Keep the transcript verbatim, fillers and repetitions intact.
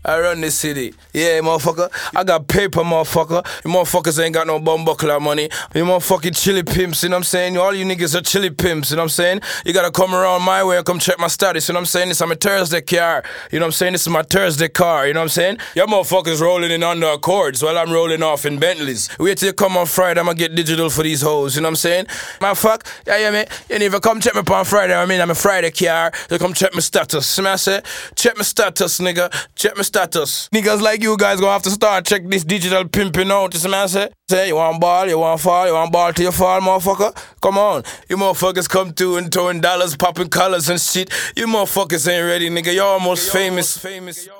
I run this city. Yeah, motherfucker. I got paper, motherfucker. You motherfuckers ain't got no bumbuckler money. You motherfucking chili pimps, you know what I'm saying? All you niggas are chili pimps, you know what I'm saying? You gotta come around my way and come check my status, you know what I'm saying? This is my Thursday car, you know what I'm saying? This is my Thursday car, you know what I'm saying? Your motherfuckers rolling in under Accords while I'm rolling off in Bentleys. Wait till you come on Friday, I'ma get digital for these hoes, you know what I'm saying? My fuck, yeah, yeah, man. You need to come check me on Friday, I mean, I'm a Friday car. You come check my status, see me I say? Check my status, nigga. Check my status. Niggas like you guys gonna have to start check this digital pimping out, you see me I say? Say, you want ball, you want fall, you want ball till you fall, motherfucker? Come on. You motherfuckers come through and throwing dollars, popping collars and shit. You motherfuckers ain't ready, nigga. You're almost famous. famous.